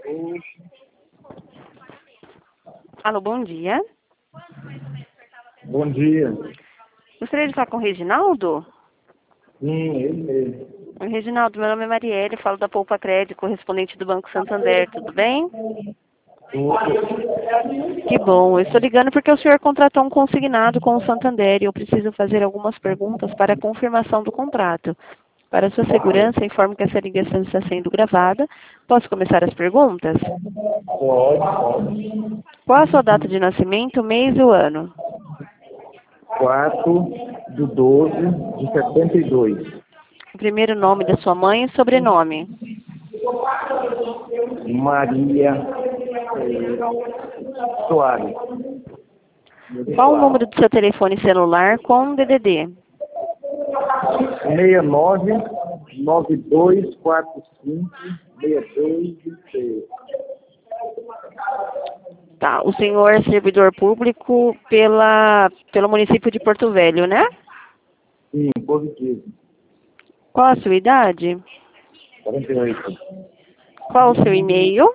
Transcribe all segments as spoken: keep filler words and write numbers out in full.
Alô, bom dia. Bom dia. Gostaria de falar com o Reginaldo? Sim, ele mesmo. Oi, Reginaldo, meu nome é Marielle, falo da Poupa Crédito, correspondente do Banco Santander, tudo bem? Tudo. Que bom, eu estou ligando porque o senhor contratou um consignado com o Santander e eu preciso fazer algumas perguntas para a confirmação do contrato. Para sua segurança, informo que essa ligação está sendo gravada. Posso começar as perguntas? Pode, pode. Qual a sua data de nascimento, mês e o ano? quatro de doze de setenta e dois. O primeiro nome da sua mãe e sobrenome? Maria Soares. Qual o número do seu telefone celular com D D D? seis nove nove dois quatro cinco seis dois seis. Tá, o senhor é servidor público pela, pelo município de Porto Velho, né? Sim, positivo. Qual a sua idade? quarenta e oito. Qual o seu e-mail?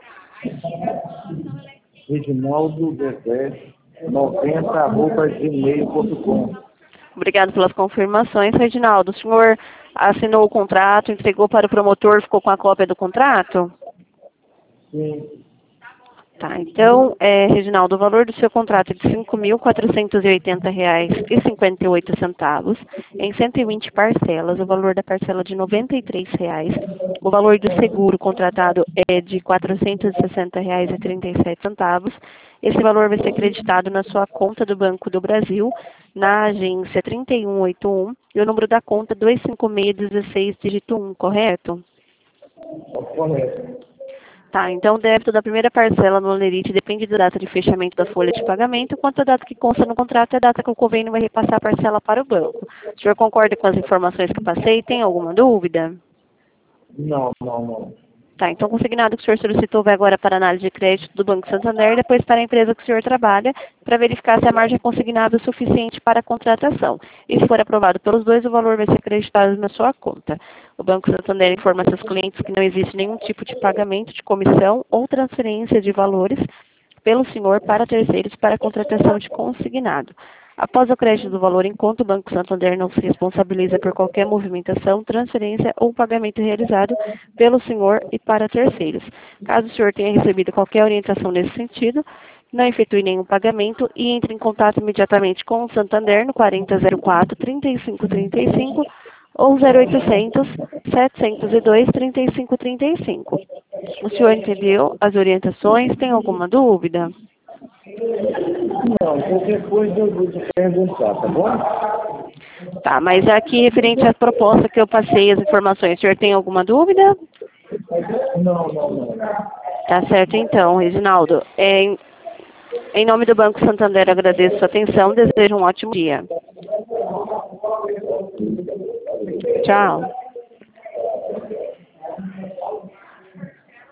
Reginaldo Bezé noventa arroba gmail ponto com. Obrigado pelas confirmações, Reginaldo. O senhor assinou o contrato, entregou para o promotor, ficou com a cópia do contrato? Sim. Tá, então, é, Reginaldo, o valor do seu contrato é de cinco mil quatrocentos e oitenta reais e cinquenta e oito centavos, em cento e vinte parcelas, o valor da parcela de noventa e três reais, o valor do seguro contratado é de quatrocentos e sessenta reais e trinta e sete centavos, esse valor vai ser creditado na sua conta do Banco do Brasil, na agência trinta e um oitenta e um, e o número da conta dois cinco seis um seis, dígito um, correto? Correto. Tá, então o débito da primeira parcela no Olerite depende da data de fechamento da folha de pagamento, enquanto a data que consta no contrato é a data que o convênio vai repassar a parcela para o banco. O senhor concorda com as informações que eu passei? Tem alguma dúvida? Não, não, não. Tá, então o consignado que o senhor solicitou vai agora para a análise de crédito do Banco Santander, depois para a empresa que o senhor trabalha, para verificar se a margem consignada é suficiente para a contratação. E se for aprovado pelos dois, o valor vai ser acreditado na sua conta. O Banco Santander informa seus clientes que não existe nenhum tipo de pagamento de comissão ou transferência de valores pelo senhor para terceiros para a contratação de consignado. Após o crédito do valor em conta, o Banco Santander não se responsabiliza por qualquer movimentação, transferência ou pagamento realizado pelo senhor e para terceiros. Caso o senhor tenha recebido qualquer orientação nesse sentido, não efetue nenhum pagamento e entre em contato imediatamente com o Santander no quarenta zero quatro, trinta e cinco trinta e cinco ou zero oitocentos, setecentos e dois, trinta e cinco trinta e cinco. O senhor entendeu as orientações? Tem alguma dúvida? Não, qualquer coisa eu vou te perguntar, tá bom? Tá, mas aqui referente à proposta que eu passei as informações, o senhor tem alguma dúvida? Não, não, não. Tá certo então, Reginaldo. É, em, em nome do Banco Santander, agradeço a sua atenção, desejo um ótimo dia. Tchau.